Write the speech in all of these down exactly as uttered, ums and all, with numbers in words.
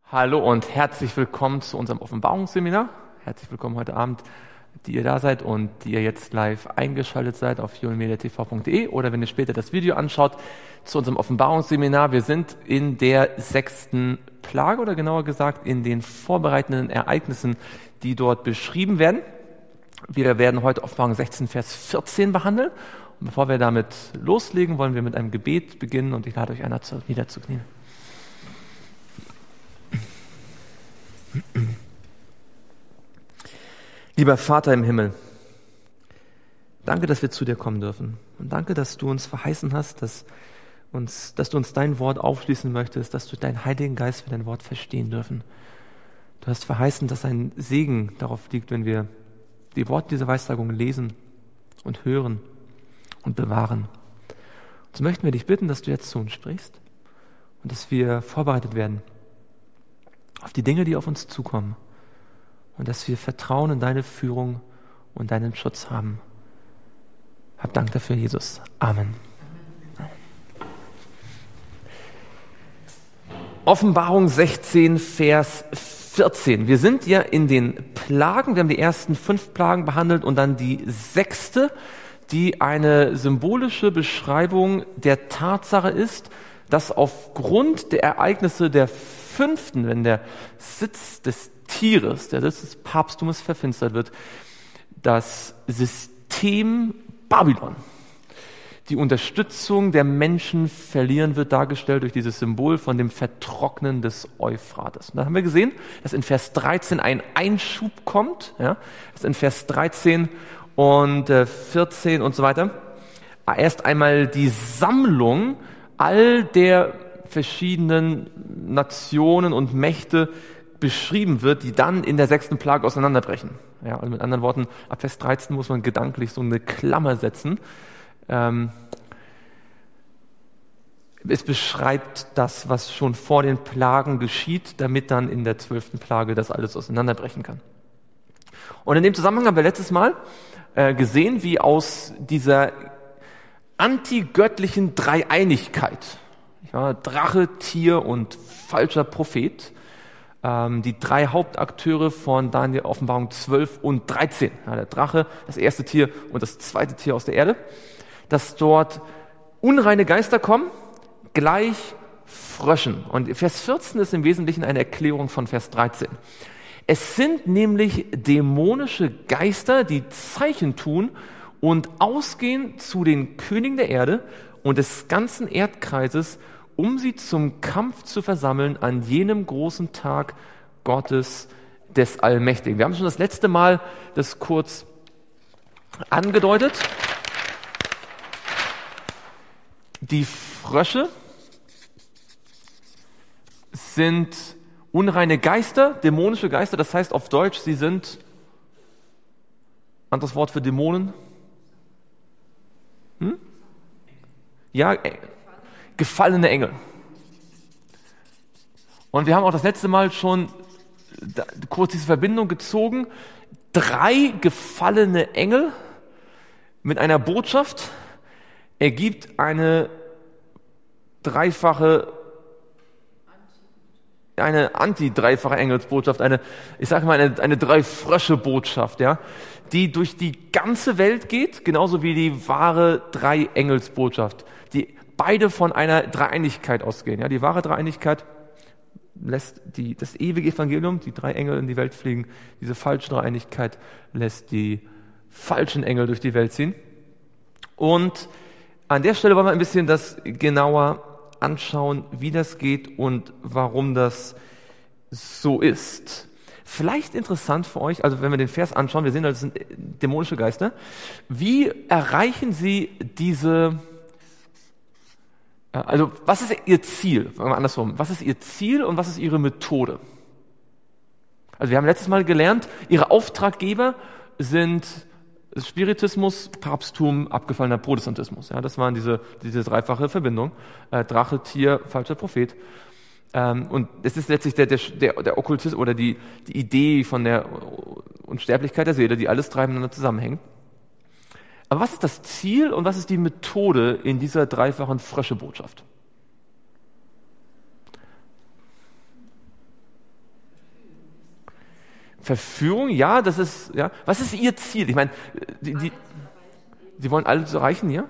Hallo und herzlich willkommen zu unserem Offenbarungsseminar. Herzlich willkommen heute Abend, die ihr da seid und die ihr jetzt live eingeschaltet seid auf junmediatv punkt de oder wenn ihr später das Video anschaut, zu unserem Offenbarungsseminar. Wir sind in der sechsten Plage oder genauer gesagt in den vorbereitenden Ereignissen, die dort beschrieben werden. Wir werden heute Offenbarung sechzehn, Vers vierzehn behandeln. Und bevor wir damit loslegen, wollen wir mit einem Gebet beginnen und ich lade euch ein, niederzuknien. Lieber Vater im Himmel, danke, dass wir zu dir kommen dürfen. Und danke, dass du uns verheißen hast, dass, uns, dass du uns dein Wort aufschließen möchtest, dass du deinen Heiligen Geist für dein Wort verstehen dürfen. Du hast verheißen, dass ein Segen darauf liegt, wenn wir die Worte dieser Weissagung lesen und hören und bewahren. Und so möchten wir dich bitten, dass du jetzt zu uns sprichst und dass wir vorbereitet werden auf die Dinge, die auf uns zukommen. Und dass wir Vertrauen in deine Führung und deinen Schutz haben. Hab Dank dafür, Jesus. Amen. Offenbarung sechzehn, Vers vierzehn. Wir sind ja in den Plagen. Wir haben die ersten fünf Plagen behandelt und dann die sechste, die eine symbolische Beschreibung der Tatsache ist, dass aufgrund der Ereignisse der fünften, wenn der Sitz des Tieres, der Sitz des Papsttumes verfinstert wird, das System Babylon, die Unterstützung der Menschen verlieren wird, dargestellt durch dieses Symbol von dem Vertrocknen des Euphrates. Und da haben wir gesehen, dass in Vers dreizehn ein Einschub kommt, ja, dass in Vers dreizehn und äh, vierzehn und so weiter erst einmal die Sammlung all der verschiedenen Nationen und Mächte beschrieben wird, die dann in der sechsten Plage auseinanderbrechen. Ja, also mit anderen Worten, ab Vers dreizehn muss man gedanklich so eine Klammer setzen. Ähm, es beschreibt das, was schon vor den Plagen geschieht, damit dann in der zwölften Plage das alles auseinanderbrechen kann. Und in dem Zusammenhang haben wir letztes Mal äh, gesehen, wie aus dieser antigöttlichen Dreieinigkeit, ja, Drache, Tier und falscher Prophet, die drei Hauptakteure von Daniel Offenbarung zwölf und dreizehn, ja, der Drache, das erste Tier und das zweite Tier aus der Erde, dass dort unreine Geister kommen, gleich Fröschen. Und Vers vierzehn ist im Wesentlichen eine Erklärung von Vers dreizehn. Es sind nämlich dämonische Geister, die Zeichen tun und ausgehen zu den Königen der Erde und des ganzen Erdkreises, um sie zum Kampf zu versammeln an jenem großen Tag Gottes des Allmächtigen. Wir haben schon das letzte Mal das kurz angedeutet. Die Frösche sind unreine Geister, dämonische Geister, das heißt auf Deutsch, sie sind, anderes Wort für Dämonen? Hm? Ja, gefallene Engel. Und wir haben auch das letzte Mal schon da, kurz diese Verbindung gezogen. Drei gefallene Engel mit einer Botschaft ergibt eine dreifache, eine anti-dreifache Engelsbotschaft, eine, ich sage mal, eine, eine Drei-Frösche-Botschaft, ja, die durch die ganze Welt geht, genauso wie die wahre Drei-Engels-Botschaft, die beide von einer Dreieinigkeit ausgehen. Ja, die wahre Dreieinigkeit lässt die, das ewige Evangelium, die drei Engel in die Welt fliegen. Diese falsche Dreieinigkeit lässt die falschen Engel durch die Welt ziehen. Und an der Stelle wollen wir ein bisschen das genauer anschauen, wie das geht und warum das so ist. Vielleicht interessant für euch, also wenn wir den Vers anschauen, wir sehen, das sind dämonische Geister. Wie erreichen sie diese... Also, was ist Ihr Ziel? Fangen wir andersrum. Was ist Ihr Ziel und was ist Ihre Methode? Also, wir haben letztes Mal gelernt, Ihre Auftraggeber sind Spiritismus, Papsttum, abgefallener Protestantismus. Ja, das waren diese, diese dreifache Verbindung. Äh, Drache, Tier, falscher Prophet. Ähm, und es ist letztlich der, der, der, der Okkultismus oder die, die Idee von der Unsterblichkeit der Seele, die alles drei miteinander zusammenhängen. Aber was ist das Ziel und was ist die Methode in dieser dreifachen Frösche-Botschaft? Verführung, ja, das ist, ja. Was ist ihr Ziel? Ich meine, die, die, sie wollen alle zu erreichen, ja?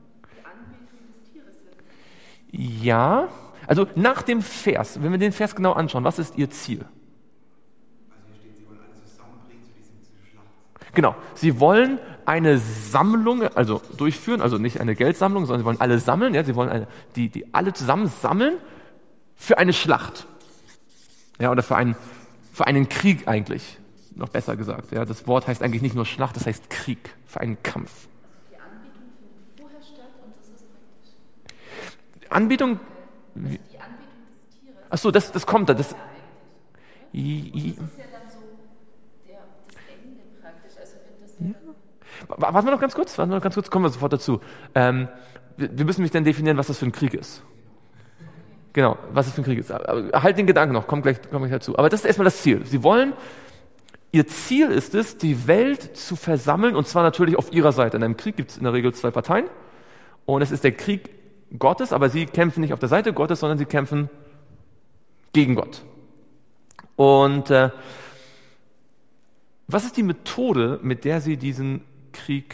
Ja, also nach dem Vers, wenn wir den Vers genau anschauen, was ist ihr Ziel? Also hier steht, sie wollen alle zusammenbringen zu diesem, zu dieser Schlacht. Genau, sie wollen eine Sammlung, also durchführen, also nicht eine Geldsammlung, sondern sie wollen alle sammeln, ja, sie wollen eine, die, die alle zusammen sammeln für eine Schlacht. Ja, oder für einen, für einen Krieg eigentlich, noch besser gesagt. Ja, das Wort heißt eigentlich nicht nur Schlacht, das heißt Krieg, für einen Kampf. Die Anbetung findet vorher statt und das ist praktisch. Anbetung, Also die Anbetung des Tieres. ach so, das, das kommt da, das, Ja, eigentlich. i, i, Das ist ja dann so der, das Ende praktisch. Also wenn das ja. dann Wa- Warten wir noch ganz kurz, warten wir noch ganz kurz, kommen wir sofort dazu. Ähm, wir, wir müssen mich dann definieren, was das für ein Krieg ist. Genau, was das für ein Krieg ist. Aber halt den Gedanken noch, kommt gleich, kommt gleich dazu. Aber das ist erstmal das Ziel. Sie wollen, ihr Ziel ist es, die Welt zu versammeln, und zwar natürlich auf ihrer Seite. In einem Krieg gibt es in der Regel zwei Parteien. Und es ist der Krieg Gottes, aber sie kämpfen nicht auf der Seite Gottes, sondern sie kämpfen gegen Gott. Und äh, was ist die Methode, mit der sie diesen Krieg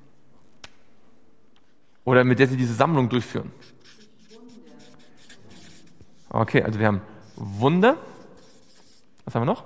oder mit der sie diese Sammlung durchführen? Okay, also wir haben Wunder. Was haben wir noch?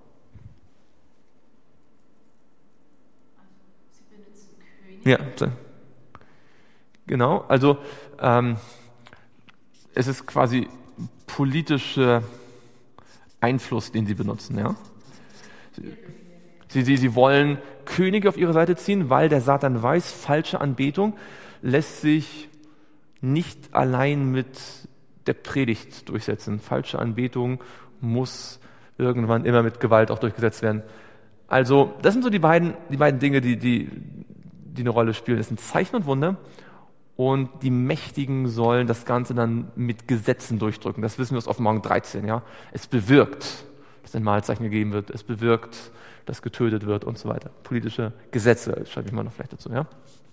sie benutzen König. Ja, so. Genau. Also ähm, es ist quasi politischer Einfluss, den sie benutzen. Ja? Sie, sie, sie wollen Könige auf ihre Seite ziehen, weil der Satan weiß, falsche Anbetung lässt sich nicht allein mit der Predigt durchsetzen. Falsche Anbetung muss irgendwann immer mit Gewalt auch durchgesetzt werden. Also das sind so die beiden, die beiden Dinge, die, die, die eine Rolle spielen. Das sind Zeichen und Wunder, und die Mächtigen sollen das Ganze dann mit Gesetzen durchdrücken. Das wissen wir aus Offenbarung dreizehn. Ja? Es bewirkt, dass ein Mahlzeichen gegeben wird. Es bewirkt, dass getötet wird und so weiter. Politische Gesetze, schreibe ich mal noch vielleicht dazu. Ja?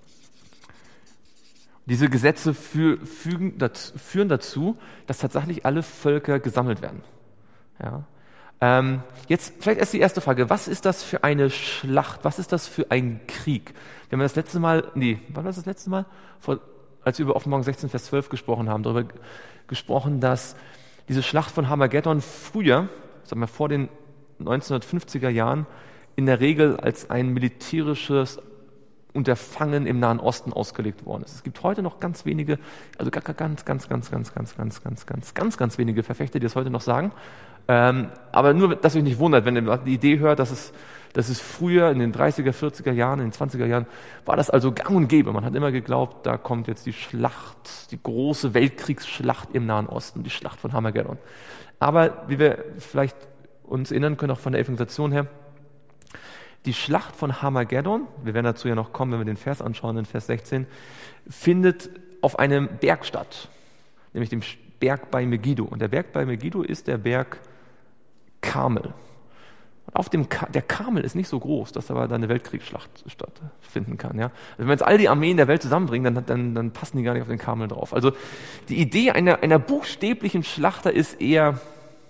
Diese Gesetze für, fügen, dazu, führen dazu, dass tatsächlich alle Völker gesammelt werden. Ja. Ähm, jetzt vielleicht erst die erste Frage. Was ist das für eine Schlacht? Was ist das für ein Krieg? Wir haben das letzte Mal, nee, wann war das das letzte Mal? Vor, als wir über Offenbarung sechzehn, Vers zwölf gesprochen haben, darüber gesprochen, dass diese Schlacht von Armageddon früher, sagen wir vor den neunzehnhundertfünfziger Jahren, in der Regel als ein militärisches Unterfangen im Nahen Osten ausgelegt worden ist. Es gibt heute noch ganz wenige, also ganz, ganz, ganz, ganz, ganz, ganz, ganz, ganz, ganz, ganz, ganz wenige Verfechter, die das heute noch sagen. Ähm, aber nur, dass euch nicht wundert, wenn ihr die Idee hört, dass es, dass es früher in den dreißiger, vierziger Jahren, in den zwanziger Jahren, war das also gang und gäbe. Man hat immer geglaubt, da kommt jetzt die Schlacht, die große Weltkriegsschlacht im Nahen Osten, die Schlacht von Armageddon. Aber wie wir vielleicht uns erinnern können, auch von der Evangelisation her, die Schlacht von Armageddon, wir werden dazu ja noch kommen, wenn wir den Vers anschauen, in Vers sechzehn, findet auf einem Berg statt, nämlich dem Berg bei Megiddo. Und der Berg bei Megiddo ist der Berg Karmel. Auf dem Ka- der Karmel ist nicht so groß, dass aber da eine Weltkriegsschlacht stattfinden kann. Ja? Also wenn wir jetzt all die Armeen der Welt zusammenbringen, dann, dann, dann passen die gar nicht auf den Karmel drauf. Also die Idee einer, einer buchstäblichen Schlachter ist eher,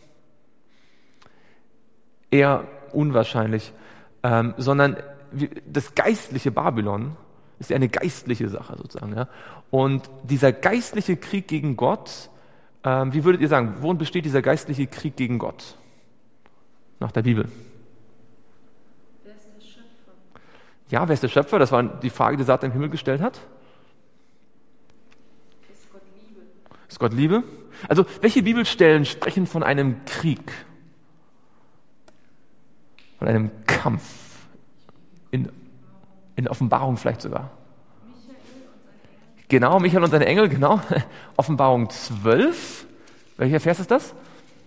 eher unwahrscheinlich. Ähm, sondern das geistliche Babylon ist ja eine geistliche Sache sozusagen. Ja? Und dieser geistliche Krieg gegen Gott, ähm, wie würdet ihr sagen, worin besteht dieser geistliche Krieg gegen Gott? Nach der Bibel. Wer ist der Schöpfer? Ja, wer ist der Schöpfer? Das war die Frage, die Satan im Himmel gestellt hat. Ist Gott Liebe? Ist Gott Liebe? Also, welche Bibelstellen sprechen von einem Krieg? Von einem Kampf. In, in Offenbarung vielleicht sogar. Michael und seine Engel? Genau, Michael und seine Engel, genau. Offenbarung zwölf. Welcher Vers ist das?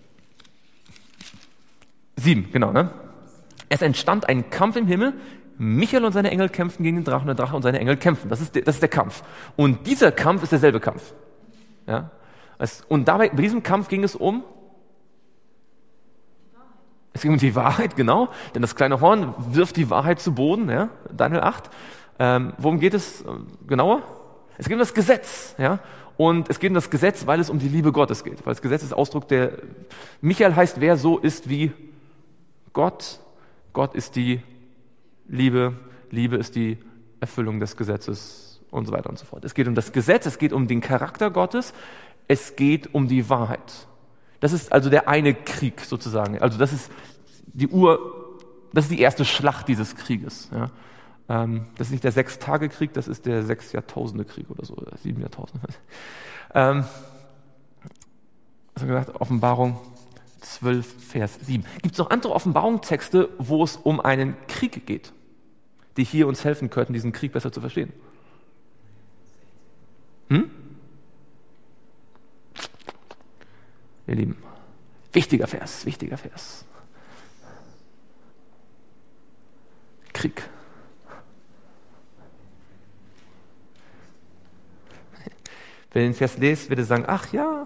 Sieben, genau, ne? Es entstand ein Kampf im Himmel. Michael und seine Engel kämpfen gegen den Drachen, der Drache und seine Engel kämpfen. Das ist der, das ist der Kampf. Und dieser Kampf ist derselbe Kampf. Ja? Es, und dabei, bei diesem Kampf ging es um Es ging um die Wahrheit, genau, denn das kleine Horn wirft die Wahrheit zu Boden, ja? Daniel acht. Ähm, worum geht es genauer? Es geht um das Gesetz, ja? Und es geht um das Gesetz, weil es um die Liebe Gottes geht. Weil das Gesetz ist Ausdruck der, Michael heißt, wer so ist wie Gott. Gott ist die Liebe, Liebe ist die Erfüllung des Gesetzes und so weiter und so fort. Es geht um das Gesetz, es geht um den Charakter Gottes, es geht um die Wahrheit. Das ist also der eine Krieg sozusagen. Also das ist die Ur, das ist die erste Schlacht dieses Krieges. Ja. Ähm, das ist nicht der Sechs-Tage-Krieg, das ist der Sechs-Jahrtausende-Krieg oder so, oder sieben Jahrtausende. Ähm, was haben wir gesagt? Offenbarung zwölf, Vers sieben. Gibt es noch andere Offenbarungstexte, wo es um einen Krieg geht, die hier uns helfen könnten, diesen Krieg besser zu verstehen? Hm? Ihr Lieben, wichtiger Vers, wichtiger Vers. Krieg. Wenn ihr den Vers lest, wird ihr sagen, ach ja.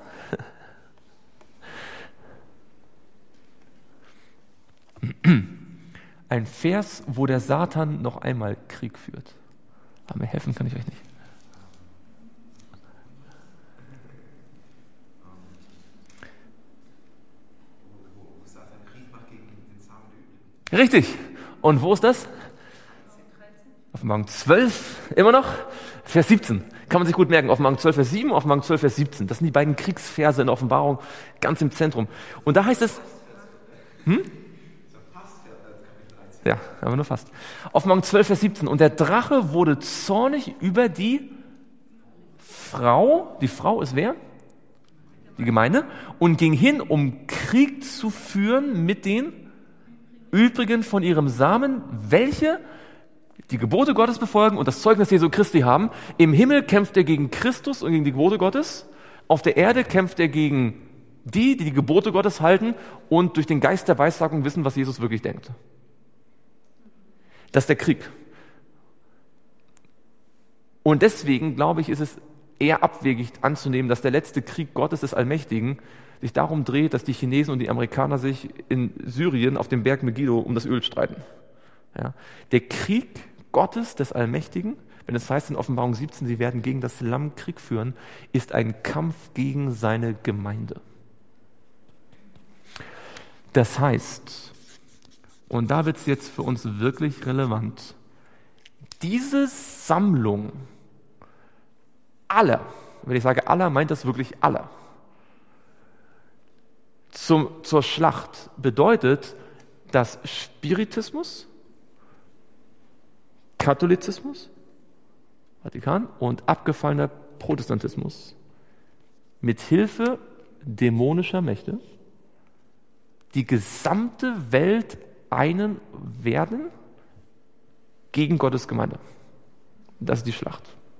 Ein Vers, wo der Satan noch einmal Krieg führt. Aber mir helfen kann ich euch nicht. Wo Satan Krieg macht gegen den Samen der Übrigen. Richtig. Und wo ist das? Offenbarung zwölf, immer noch? Vers siebzehn. Kann man sich gut merken. Offenbarung zwölf, Vers sieben, Offenbarung zwölf, Vers siebzehn. Das sind die beiden Kriegsverse in der Offenbarung ganz im Zentrum. Und da heißt es, hm? Ja, aber nur fast. Offenbarung zwölf, Vers siebzehn. Und der Drache wurde zornig über die Frau. Die Frau ist wer? Die Gemeinde. Und ging hin, um Krieg zu führen mit den übrigen von ihrem Samen, welche die Gebote Gottes befolgen und das Zeugnis Jesu Christi haben. Im Himmel kämpft er gegen Christus und gegen die Gebote Gottes. Auf der Erde kämpft er gegen die, die die Gebote Gottes halten und durch den Geist der Weissagung wissen, was Jesus wirklich denkt. Das ist der Krieg. Und deswegen, glaube ich, ist es eher abwegig anzunehmen, dass der letzte Krieg Gottes des Allmächtigen sich darum dreht, dass die Chinesen und die Amerikaner sich in Syrien auf dem Berg Megiddo um das Öl streiten. Ja. Der Krieg Gottes des Allmächtigen, wenn es heißt in Offenbarung siebzehn, sie werden gegen das Lamm Krieg führen, ist ein Kampf gegen seine Gemeinde. Das heißt, und da wird es jetzt für uns wirklich relevant, diese Sammlung aller, wenn ich sage aller, meint das wirklich aller, zum, zur Schlacht bedeutet, dass Spiritismus, Katholizismus, Vatikan und abgefallener Protestantismus mit Hilfe dämonischer Mächte die gesamte Welt einen werden gegen Gottes Gemeinde. Das ist die Schlacht.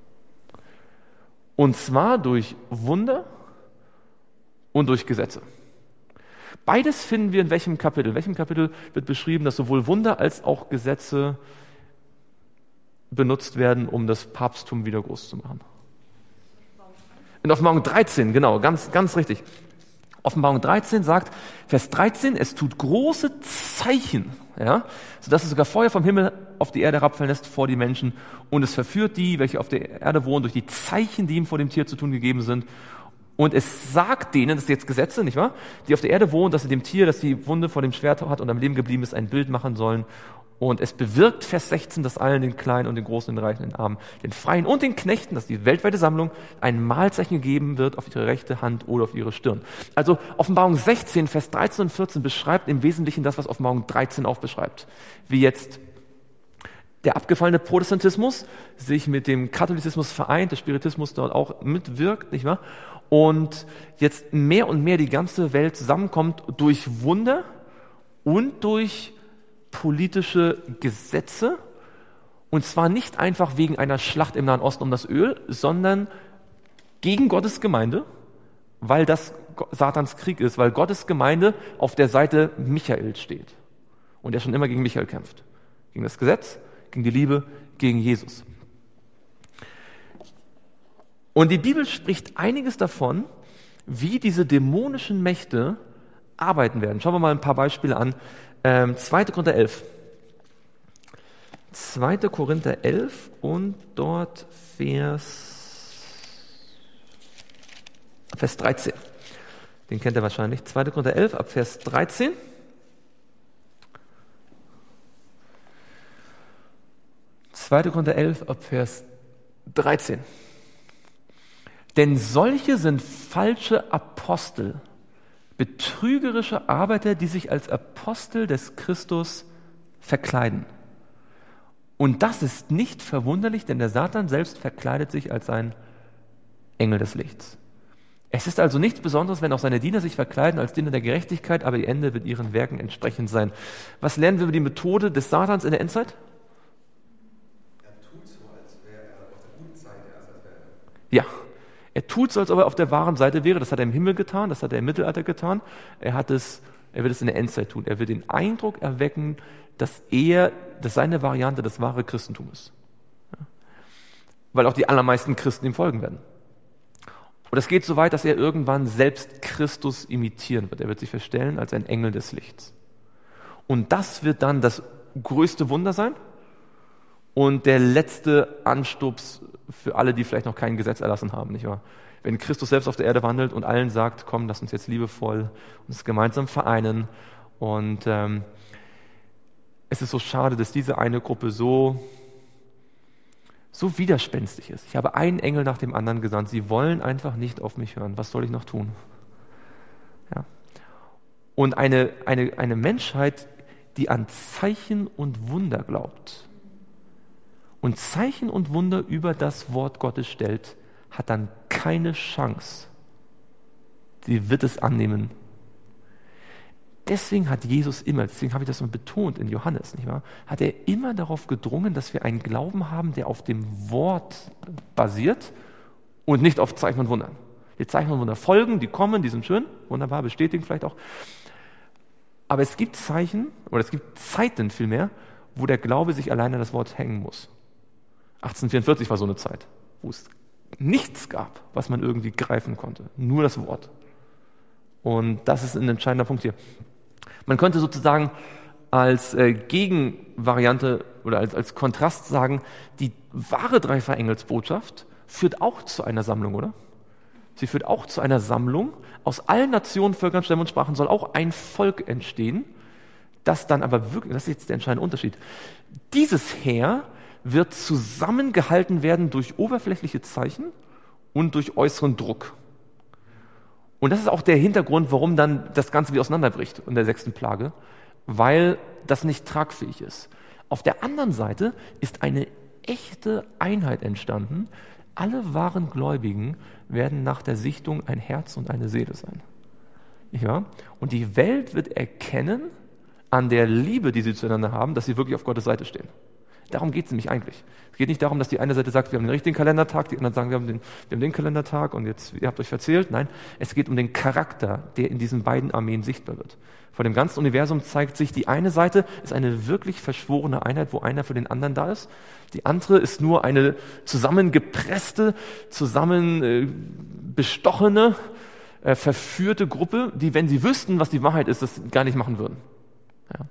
Und zwar durch Wunder und durch Gesetze. Beides finden wir in welchem Kapitel? In welchem Kapitel wird beschrieben, dass sowohl Wunder als auch Gesetze benutzt werden, um das Papsttum wieder groß zu machen? In Offenbarung dreizehn, genau, ganz, ganz richtig. Offenbarung dreizehn sagt, Vers dreizehn, es tut große Zeichen, ja, sodass es sogar Feuer vom Himmel auf die Erde herabfallen lässt vor die Menschen und es verführt die, welche auf der Erde wohnen, durch die Zeichen, die ihm vor dem Tier zu tun gegeben sind. Und es sagt denen, das sind jetzt Gesetze, nicht wahr, die auf der Erde wohnen, dass sie dem Tier, das die Wunde vor dem Schwert hat und am Leben geblieben ist, ein Bild machen sollen. Und es bewirkt, Vers sechzehn, dass allen, den Kleinen und den Großen, den Reichen, den Armen, den Freien und den Knechten, dass die weltweite Sammlung ein Mahlzeichen gegeben wird auf ihre rechte Hand oder auf ihre Stirn. Also Offenbarung sechzehn, Vers dreizehn und vierzehn beschreibt im Wesentlichen das, was Offenbarung dreizehn auch beschreibt. Wie jetzt der abgefallene Protestantismus sich mit dem Katholizismus vereint, der Spiritismus dort auch mitwirkt, nicht wahr? Und jetzt mehr und mehr die ganze Welt zusammenkommt durch Wunder und durch politische Gesetze, und zwar nicht einfach wegen einer Schlacht im Nahen Osten um das Öl, sondern gegen Gottes Gemeinde, weil das Satans Krieg ist, weil Gottes Gemeinde auf der Seite Michaels steht und er schon immer gegen Michael kämpft. Gegen das Gesetz, gegen die Liebe, gegen Jesus. Und die Bibel spricht einiges davon, wie diese dämonischen Mächte arbeiten werden. Schauen wir mal ein paar Beispiele an. Ähm, zweiter Korinther elf. zweiter Korinther elf und dort Vers, Vers dreizehn. Den kennt ihr wahrscheinlich. zweiter Korinther elf ab Vers dreizehn. zweiter. Korinther elf, ab Vers dreizehn. Denn solche sind falsche Apostel, betrügerische Arbeiter, die sich als Apostel des Christus verkleiden. Und das ist nicht verwunderlich, denn der Satan selbst verkleidet sich als ein Engel des Lichts. Es ist also nichts Besonderes, wenn auch seine Diener sich verkleiden als Diener der Gerechtigkeit, aber ihr Ende wird ihren Werken entsprechend sein. Was lernen wir über die Methode des Satans in der Endzeit? Er tut so, als wäre er auf der guten Seite, als wäre er. Ja, er tut so, als ob er auf der wahren Seite wäre. Das hat er im Himmel getan, das hat er im Mittelalter getan. Er hat es, er wird es in der Endzeit tun. Er wird den Eindruck erwecken, dass er, dass seine Variante das wahre Christentum ist. Ja. Weil auch die allermeisten Christen ihm folgen werden. Und es geht so weit, dass er irgendwann selbst Christus imitieren wird. Er wird sich verstellen als ein Engel des Lichts. Und das wird dann das größte Wunder sein und der letzte Anstups für alle, die vielleicht noch kein Gesetz erlassen haben, nicht wahr? Wenn Christus selbst auf der Erde wandelt und allen sagt, komm, lass uns jetzt liebevoll uns gemeinsam vereinen. Und ähm, es ist so schade, dass diese eine Gruppe so so widerspenstig ist. Ich habe einen Engel nach dem anderen gesandt. Sie wollen einfach nicht auf mich hören. Was soll ich noch tun? Ja. Und eine, eine, eine Menschheit, die an Zeichen und Wunder glaubt und Zeichen und Wunder über das Wort Gottes stellt, hat dann keine Chance. Sie wird es annehmen. Deswegen hat Jesus immer, deswegen habe ich das mal betont in Johannes, nicht wahr? Hat er immer darauf gedrungen, dass wir einen Glauben haben, der auf dem Wort basiert und nicht auf Zeichen und Wundern. Die Zeichen und Wunder folgen, die kommen, die sind schön, wunderbar, bestätigen vielleicht auch. Aber es gibt Zeichen, oder es gibt Zeiten vielmehr, wo der Glaube sich allein an das Wort hängen muss. achtzehnhundertvierundvierzig war so eine Zeit, wo es nichts gab, was man irgendwie greifen konnte. Nur das Wort. Und das ist ein entscheidender Punkt hier. Man könnte sozusagen als äh, Gegenvariante oder als, als Kontrast sagen, die wahre Dreifach-Engelsbotschaft führt auch zu einer Sammlung, oder? Sie führt auch zu einer Sammlung. Aus allen Nationen, Völkern, Stämmen und Sprachen soll auch ein Volk entstehen, das dann aber wirklich, das ist jetzt der entscheidende Unterschied, dieses Heer wird zusammengehalten werden durch oberflächliche Zeichen und durch äußeren Druck. Und das ist auch der Hintergrund, warum dann das Ganze wie auseinanderbricht in der sechsten Plage, weil das nicht tragfähig ist. Auf der anderen Seite ist eine echte Einheit entstanden. Alle wahren Gläubigen werden nach der Sichtung ein Herz und eine Seele sein. Nicht wahr? Und die Welt wird erkennen an der Liebe, die sie zueinander haben, dass sie wirklich auf Gottes Seite stehen. Darum geht es nämlich eigentlich. Es geht nicht darum, dass die eine Seite sagt, wir haben den richtigen Kalendertag, die anderen sagen, wir haben den, wir haben den Kalendertag und jetzt, ihr habt euch verzählt. Nein, es geht um den Charakter, der in diesen beiden Armeen sichtbar wird. Vor dem ganzen Universum zeigt sich, die eine Seite ist eine wirklich verschworene Einheit, wo einer für den anderen da ist. Die andere ist nur eine zusammengepresste, zusammen äh, bestochene, äh, verführte Gruppe, die, wenn sie wüssten, was die Wahrheit ist, das gar nicht machen würden. Ja.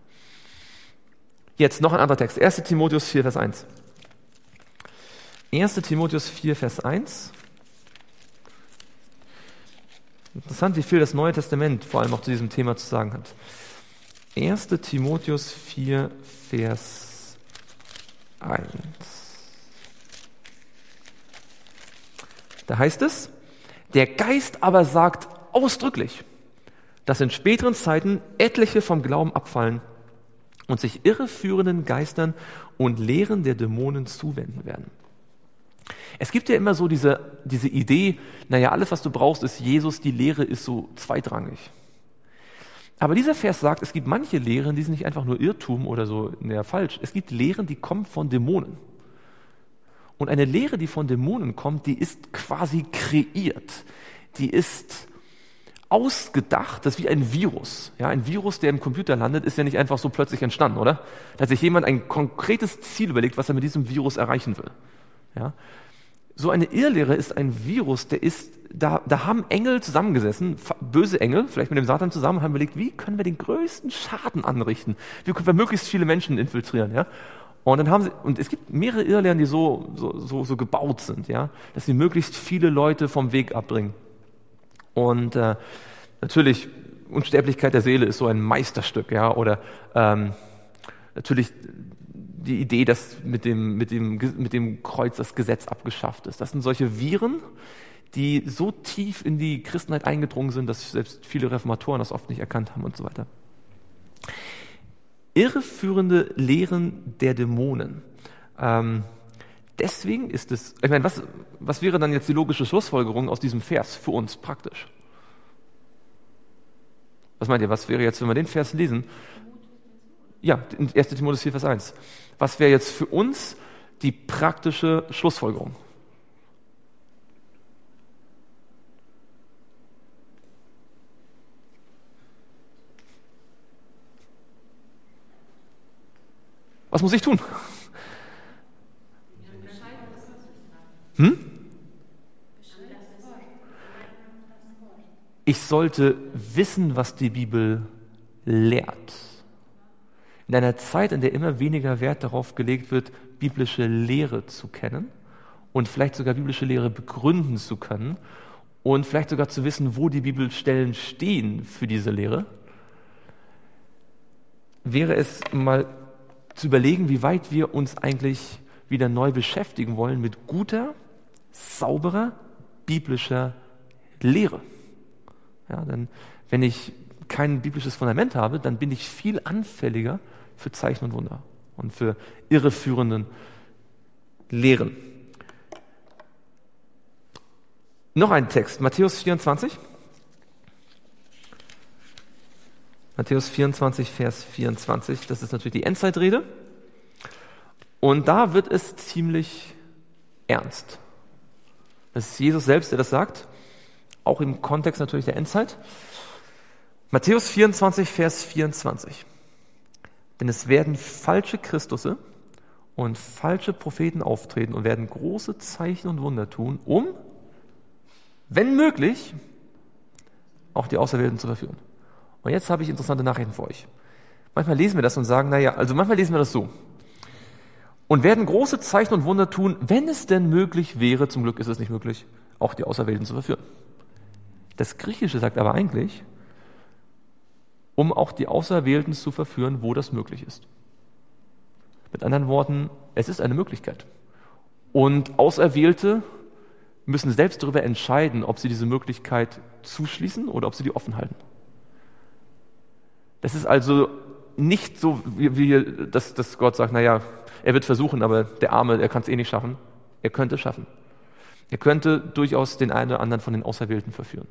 Jetzt noch ein anderer Text. erster Timotheus vier, Vers eins. erster Timotheus vier, Vers eins. Interessant, wie viel das Neue Testament vor allem auch zu diesem Thema zu sagen hat. erster Timotheus vier, Vers eins. Da heißt es, der Geist aber sagt ausdrücklich, dass in späteren Zeiten etliche vom Glauben abfallen und sich irreführenden Geistern und Lehren der Dämonen zuwenden werden. Es gibt ja immer so diese, diese Idee, naja, alles, was du brauchst, ist Jesus, die Lehre ist so zweitrangig. Aber dieser Vers sagt, es gibt manche Lehren, die sind nicht einfach nur Irrtum oder so, naja, falsch. Es gibt Lehren, die kommen von Dämonen. Und eine Lehre, die von Dämonen kommt, die ist quasi kreiert. Die ist ausgedacht, das ist wie ein Virus. Ja, ein Virus, der im Computer landet, ist ja nicht einfach so plötzlich entstanden, oder? Da hat sich jemand ein konkretes Ziel überlegt, was er mit diesem Virus erreichen will. Ja? So eine Irrlehre ist ein Virus, der ist, da, da haben Engel zusammengesessen, böse Engel, vielleicht mit dem Satan zusammen, haben überlegt, wie können wir den größten Schaden anrichten? Wie können wir möglichst viele Menschen infiltrieren? Ja? Und dann haben sie, und es gibt mehrere Irrlehren, die so, so, so, so gebaut sind, ja, dass sie möglichst viele Leute vom Weg abbringen. Und äh, natürlich, Unsterblichkeit der Seele ist so ein Meisterstück, ja, oder ähm, natürlich die Idee, dass mit dem, mit dem, mit dem Kreuz das Gesetz abgeschafft ist. Das sind solche Viren, die so tief in die Christenheit eingedrungen sind, dass selbst viele Reformatoren das oft nicht erkannt haben und so weiter. Irreführende Lehren der Dämonen. Ähm, deswegen ist es, ich meine, was, was wäre dann jetzt die logische Schlussfolgerung aus diesem Vers für uns praktisch? Was meint ihr, was wäre jetzt, wenn wir den Vers lesen? Ja, erster Timotheus vier, Vers eins. Was wäre jetzt für uns die praktische Schlussfolgerung? Was muss ich tun? Hm? Ich sollte wissen, was die Bibel lehrt. In einer Zeit, in der immer weniger Wert darauf gelegt wird, biblische Lehre zu kennen und vielleicht sogar biblische Lehre begründen zu können und vielleicht sogar zu wissen, wo die Bibelstellen stehen für diese Lehre, wäre es mal zu überlegen, wie weit wir uns eigentlich wieder neu beschäftigen wollen mit guter, sauberer, biblischer Lehre. Ja, denn wenn ich kein biblisches Fundament habe, dann bin ich viel anfälliger für Zeichen und Wunder und für irreführenden Lehren. Noch ein Text, Matthäus vierundzwanzig. Matthäus vierundzwanzig, Vers vierundzwanzig, das ist natürlich die Endzeitrede. Und da wird es ziemlich ernst. Das ist Jesus selbst, der das sagt, auch im Kontext natürlich der Endzeit. Matthäus vierundzwanzig, Vers vierundzwanzig. Denn es werden falsche Christusse und falsche Propheten auftreten und werden große Zeichen und Wunder tun, um, wenn möglich, auch die Auserwählten zu verführen. Und jetzt habe ich interessante Nachrichten für euch. Manchmal lesen wir das und sagen, naja, also manchmal lesen wir das so. Und werden große Zeichen und Wunder tun, wenn es denn möglich wäre, zum Glück ist es nicht möglich, auch die Auserwählten zu verführen. Das Griechische sagt aber eigentlich, um auch die Auserwählten zu verführen, wo das möglich ist. Mit anderen Worten, es ist eine Möglichkeit. Und Auserwählte müssen selbst darüber entscheiden, ob sie diese Möglichkeit zuschließen oder ob sie die offen halten. Das ist also nicht so, wie, wie dass, dass Gott sagt, naja, er wird versuchen, aber der Arme, er kann es eh nicht schaffen. Er könnte es schaffen. Er könnte durchaus den einen oder anderen von den Auserwählten verführen.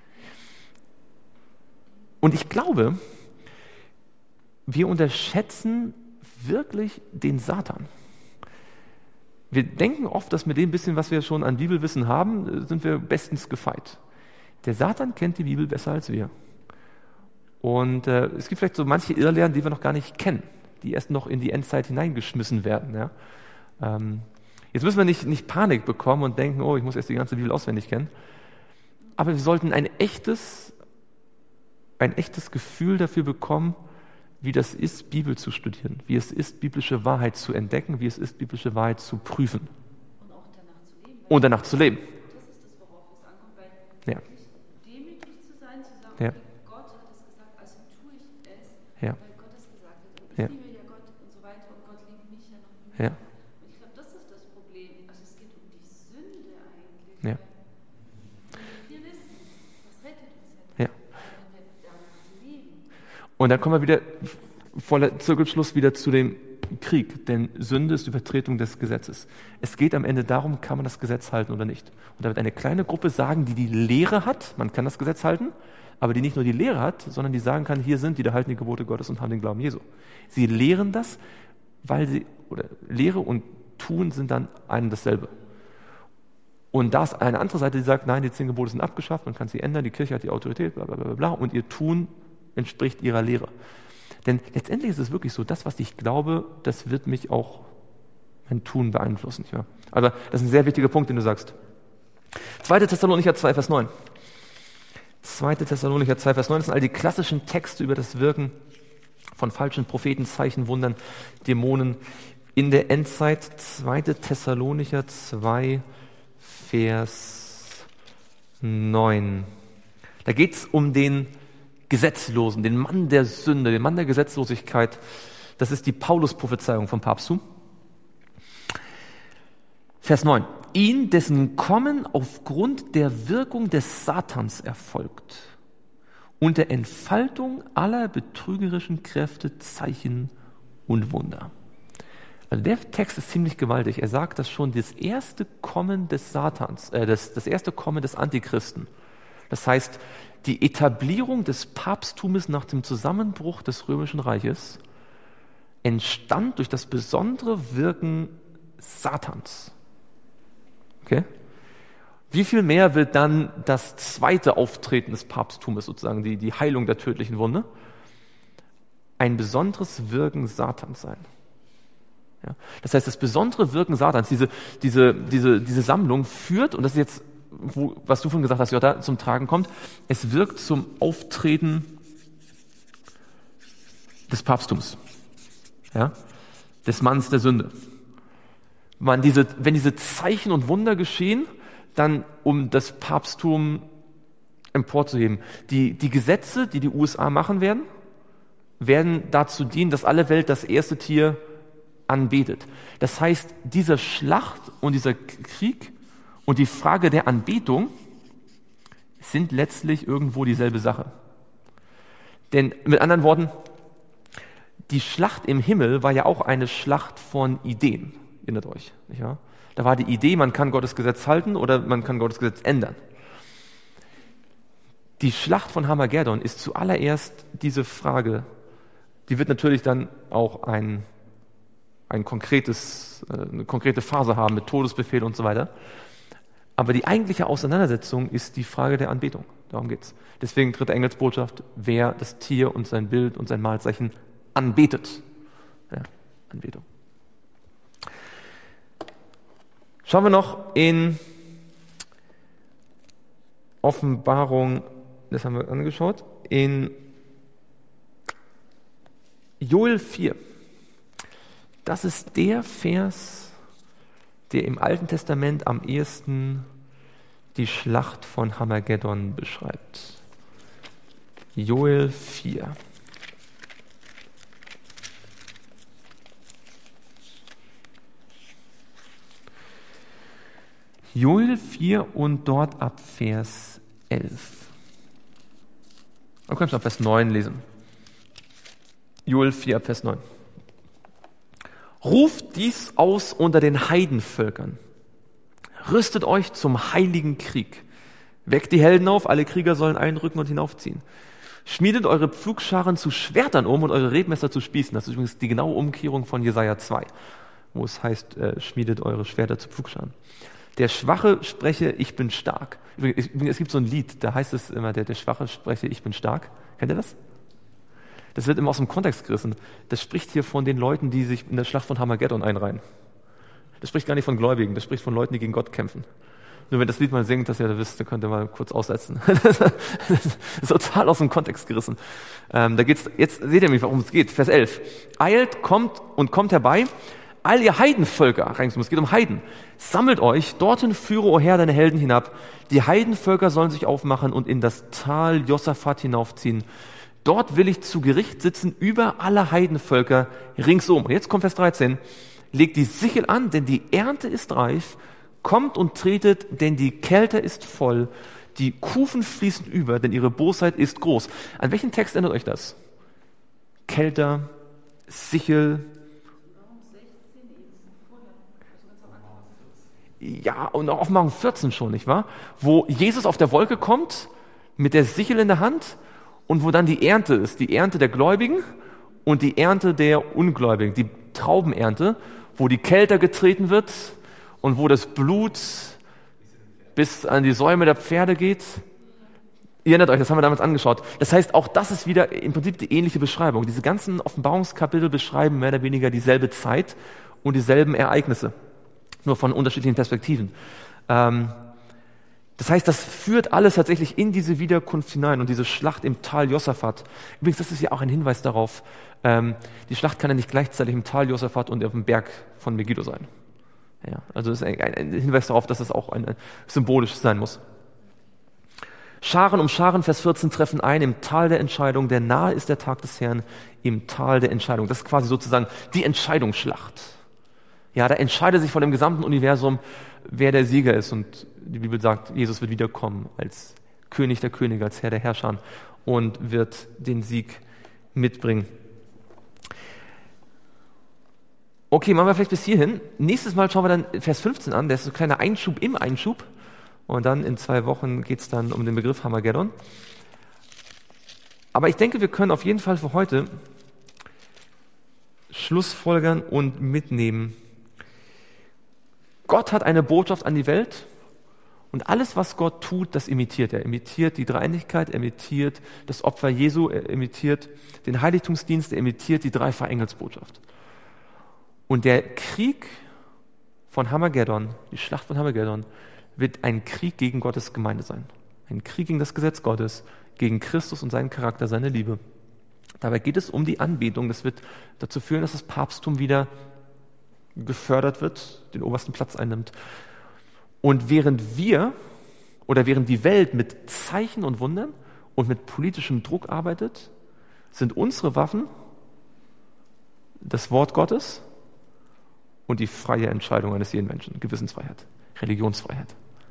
Und ich glaube, wir unterschätzen wirklich den Satan. Wir denken oft, dass mit dem bisschen, was wir schon an Bibelwissen haben, sind wir bestens gefeit. Der Satan kennt die Bibel besser als wir. Und äh, es gibt vielleicht so manche Irrlehren, die wir noch gar nicht kennen, die erst noch in die Endzeit hineingeschmissen werden. Ja? Ähm, jetzt müssen wir nicht, nicht Panik bekommen und denken, oh, ich muss erst die ganze Bibel auswendig kennen. Aber wir sollten ein echtes, ein echtes Gefühl dafür bekommen, wie das ist, Bibel zu studieren, wie es ist, biblische Wahrheit zu entdecken, wie es ist, biblische Wahrheit zu prüfen. Und auch danach zu leben. Und danach zu leben. Das ist das, worauf es ankommt, weil Ja. wirklich demütig zu sein, zu sagen, Ja. okay, Gott hat es gesagt, also tue ich es, Ja. weil Gott es gesagt hat. Und ich Ja. liebe ja Gott und so weiter und Gott liebt mich ja noch mehr. Ja. Und ich glaube, das ist das Problem. Also es geht um die Sünde eigentlich. Ja. Weil wir wissen, was rettet uns Ja. ja. Wenn wir danach leben. Und dann kommen wir wieder, voller Zirkelschluss, wieder zu dem Krieg. Denn Sünde ist Übertretung des Gesetzes. Es geht am Ende darum, kann man das Gesetz halten oder nicht. Und da wird eine kleine Gruppe sagen, die die Lehre hat, man kann das Gesetz halten, aber die nicht nur die Lehre hat, sondern die sagen kann, hier sind die, die halten die Gebote Gottes und haben den Glauben Jesu. Sie lehren das, weil sie, oder Lehre und Tun sind dann ein und dasselbe. Und da ist eine andere Seite, die sagt, nein, die zehn Gebote sind abgeschafft, man kann sie ändern, die Kirche hat die Autorität, bla bla bla bla, und ihr Tun entspricht ihrer Lehre. Denn letztendlich ist es wirklich so, das, was ich glaube, das wird mich auch mein Tun beeinflussen. Nicht wahr? Aber das ist ein sehr wichtiger Punkt, den du sagst. zweiter Thessalonicher zwei, Vers neun. zweiter Thessalonicher zwei, Vers neun, das sind all die klassischen Texte über das Wirken von falschen Propheten, Zeichen, Wundern, Dämonen in der Endzeit. zweiter Thessalonicher zwei, Vers neun. Da geht es um den Gesetzlosen, den Mann der Sünde, den Mann der Gesetzlosigkeit, Das ist die Paulus-Prophezeiung vom Papsttum. Vers neun. Ihn, dessen Kommen aufgrund der Wirkung des Satans erfolgt und der Entfaltung aller betrügerischen Kräfte, Zeichen und Wunder. Also der Text ist ziemlich gewaltig. Er sagt, dass schon das erste Kommen des Satans, äh, das, das erste Kommen des Antichristen, das heißt die Etablierung des Papsttumes nach dem Zusammenbruch des Römischen Reiches, entstand durch das besondere Wirken Satans. Okay? Wie viel mehr wird dann das zweite Auftreten des Papsttumes, sozusagen die, die Heilung der tödlichen Wunde, ein besonderes Wirken Satans sein? Ja? Das heißt, das besondere Wirken Satans, diese, diese, diese, diese Sammlung führt, und das ist jetzt, wo, was du vorhin gesagt hast, Jutta, zum Tragen kommt, es wirkt zum Auftreten des Papsttums, ja? Des Manns der Sünde. Man diese, wenn diese Zeichen und Wunder geschehen, dann um das Papsttum emporzuheben. Die, die Gesetze, die die U S A machen werden, werden dazu dienen, dass alle Welt das erste Tier anbetet. Das heißt, diese Schlacht und dieser Krieg und die Frage der Anbetung sind letztlich irgendwo dieselbe Sache. Denn mit anderen Worten, die Schlacht im Himmel war ja auch eine Schlacht von Ideen. Erinnert euch, nicht wahr? Da war die Idee, man kann Gottes Gesetz halten oder man kann Gottes Gesetz ändern. Die Schlacht von Armageddon ist zuallererst diese Frage, die wird natürlich dann auch ein, ein konkretes, eine konkrete Phase haben mit Todesbefehl und so weiter. Aber die eigentliche Auseinandersetzung ist die Frage der Anbetung. Darum geht's. Deswegen dritte Engelsbotschaft, wer das Tier und sein Bild und sein Malzeichen anbetet. Ja, Anbetung. Schauen wir noch in Offenbarung, das haben wir angeschaut, in Joel vier. Das ist der Vers, der im Alten Testament am ehesten die Schlacht von Armageddon beschreibt. Joel vier. Joel vier und dort ab Vers elf. Du kannst ab Vers neun lesen. Joel vier ab Vers neun. Ruft dies aus unter den Heidenvölkern. Rüstet euch zum heiligen Krieg. Weckt die Helden auf, alle Krieger sollen einrücken und hinaufziehen. Schmiedet eure Pflugscharen zu Schwertern um und eure Rebmesser zu Spießen. Das ist übrigens die genaue Umkehrung von Jesaja zwei, wo es heißt, äh, schmiedet eure Schwerter zu Pflugscharen. Der Schwache spreche, ich bin stark. Übrigens, es gibt so ein Lied, da heißt es immer, der, der Schwache spreche, ich bin stark. Kennt ihr das? Das wird immer aus dem Kontext gerissen. Das spricht hier von den Leuten, die sich in der Schlacht von Armageddon einreihen. Das spricht gar nicht von Gläubigen, das spricht von Leuten, die gegen Gott kämpfen. Nur wenn das Lied mal singt, das ihr da wisst, da könnt ihr mal kurz aussetzen. Das ist total aus dem Kontext gerissen. Ähm, da geht's, jetzt seht ihr mich, worum es geht. Vers elf. Eilt, kommt und kommt herbei, all ihr Heidenvölker, es geht um Heiden, sammelt euch, dorthin führe, o Herr, deine Helden hinab. Die Heidenvölker sollen sich aufmachen und in das Tal Josaphat hinaufziehen. Dort will ich zu Gericht sitzen über alle Heidenvölker ringsum. Und jetzt kommt Vers dreizehn. Legt die Sichel an, denn die Ernte ist reif. Kommt und tretet, denn die Kelter ist voll. Die Kufen fließen über, denn ihre Bosheit ist groß. An welchen Text erinnert euch das? Kelter, Sichel. Ja, und auch Offenbarung vierzehn schon, nicht wahr? Wo Jesus auf der Wolke kommt, mit der Sichel in der Hand, und wo dann die Ernte ist, die Ernte der Gläubigen und die Ernte der Ungläubigen, die Traubenernte, wo die Kelter getreten wird und wo das Blut bis an die Säume der Pferde geht. Ihr erinnert euch, das haben wir damals angeschaut. Das heißt, auch das ist wieder im Prinzip die ähnliche Beschreibung. Diese ganzen Offenbarungskapitel beschreiben mehr oder weniger dieselbe Zeit und dieselben Ereignisse, nur von unterschiedlichen Perspektiven. Ähm, Das heißt, das führt alles tatsächlich in diese Wiederkunft hinein und diese Schlacht im Tal Josaphat. Übrigens, das ist ja auch ein Hinweis darauf, ähm, die Schlacht kann ja nicht gleichzeitig im Tal Josaphat und auf dem Berg von Megiddo sein. Ja, also das ist ein, ein Hinweis darauf, dass es auch ein, ein symbolisch sein muss. Scharen um Scharen, Vers vierzehn, treffen ein im Tal der Entscheidung, denn nahe ist der Tag des Herrn im Tal der Entscheidung. Das ist quasi sozusagen die Entscheidungsschlacht. Ja, da entscheidet sich vor dem gesamten Universum, wer der Sieger ist. Und die Bibel sagt, Jesus wird wiederkommen als König der Könige, als Herr der Herrscher und wird den Sieg mitbringen. Okay, machen wir vielleicht bis hierhin. Nächstes Mal schauen wir dann Vers fünfzehn an. Der ist so ein kleiner Einschub im Einschub. Und dann in zwei Wochen geht es dann um den Begriff Hamagedon. Aber ich denke, wir können auf jeden Fall für heute schlussfolgern und mitnehmen. Gott hat eine Botschaft an die Welt und alles, was Gott tut, das imitiert er. Er imitiert die Dreieinigkeit, er imitiert das Opfer Jesu, er imitiert den Heiligtumsdienst, er imitiert die Dreifach-Engelsbotschaft. Und der Krieg von Hamagedon, die Schlacht von Hamagedon, wird ein Krieg gegen Gottes Gemeinde sein. Ein Krieg gegen das Gesetz Gottes, gegen Christus und seinen Charakter, seine Liebe. Dabei geht es um die Anbetung. Das wird dazu führen, dass das Papsttum wieder gefördert wird, den obersten Platz einnimmt. Und während wir oder während die Welt mit Zeichen und Wundern und mit politischem Druck arbeitet, sind unsere Waffen das Wort Gottes und die freie Entscheidung eines jeden Menschen, Gewissensfreiheit, Religionsfreiheit.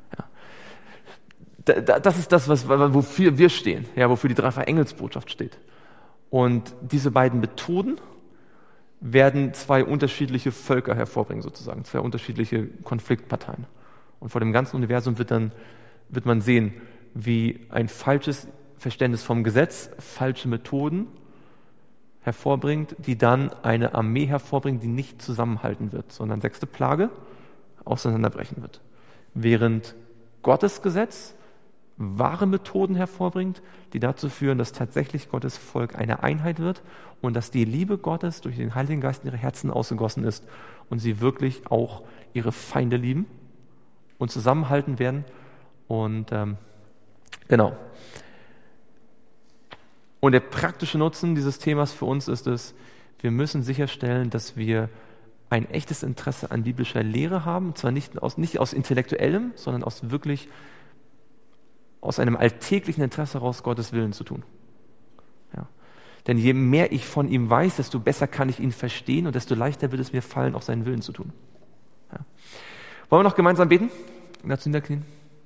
Ja. Das ist das, was, wofür wir stehen, ja, wofür die Dreifach-Engelsbotschaft steht. Und diese beiden Methoden werden zwei unterschiedliche Völker hervorbringen, sozusagen, zwei unterschiedliche Konfliktparteien. Und vor dem ganzen Universum wird dann wird man sehen, wie ein falsches Verständnis vom Gesetz, falsche Methoden hervorbringt, die dann eine Armee hervorbringt, die nicht zusammenhalten wird, sondern sechste Plage auseinanderbrechen wird. Während Gottes Gesetz wahre Methoden hervorbringt, die dazu führen, dass tatsächlich Gottes Volk eine Einheit wird und dass die Liebe Gottes durch den Heiligen Geist in ihre Herzen ausgegossen ist und sie wirklich auch ihre Feinde lieben und zusammenhalten werden. Und ähm, genau. Und der praktische Nutzen dieses Themas für uns ist es, wir müssen sicherstellen, dass wir ein echtes Interesse an biblischer Lehre haben, und zwar nicht aus, nicht aus intellektuellem, sondern aus wirklich aus einem alltäglichen Interesse heraus, Gottes Willen zu tun. Ja. Denn je mehr ich von ihm weiß, desto besser kann ich ihn verstehen und desto leichter wird es mir fallen, auch seinen Willen zu tun. Ja. Wollen wir noch gemeinsam beten? Dazu niederknien.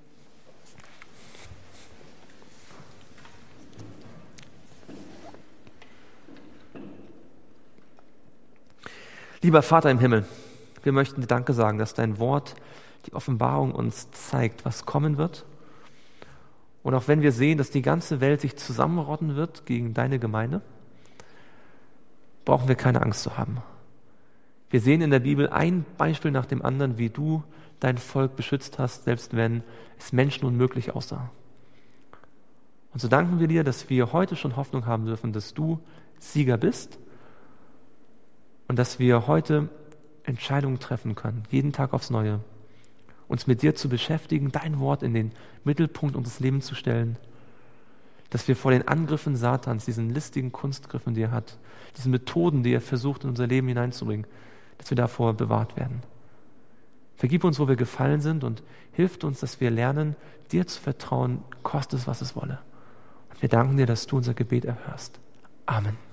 Lieber Vater im Himmel, wir möchten dir Danke sagen, dass dein Wort, die Offenbarung uns zeigt, was kommen wird. Und auch wenn wir sehen, dass die ganze Welt sich zusammenrotten wird gegen deine Gemeinde, brauchen wir keine Angst zu haben. Wir sehen in der Bibel ein Beispiel nach dem anderen, wie du dein Volk beschützt hast, selbst wenn es Menschen unmöglich aussah. Und so danken wir dir, dass wir heute schon Hoffnung haben dürfen, dass du Sieger bist und dass wir heute Entscheidungen treffen können, jeden Tag aufs Neue, uns mit dir zu beschäftigen, dein Wort in den Mittelpunkt unseres Lebens zu stellen, dass wir vor den Angriffen Satans, diesen listigen Kunstgriffen, die er hat, diesen Methoden, die er versucht, in unser Leben hineinzubringen, dass wir davor bewahrt werden. Vergib uns, wo wir gefallen sind und hilf uns, dass wir lernen, dir zu vertrauen, koste es, was es wolle. Und wir danken dir, dass du unser Gebet erhörst. Amen.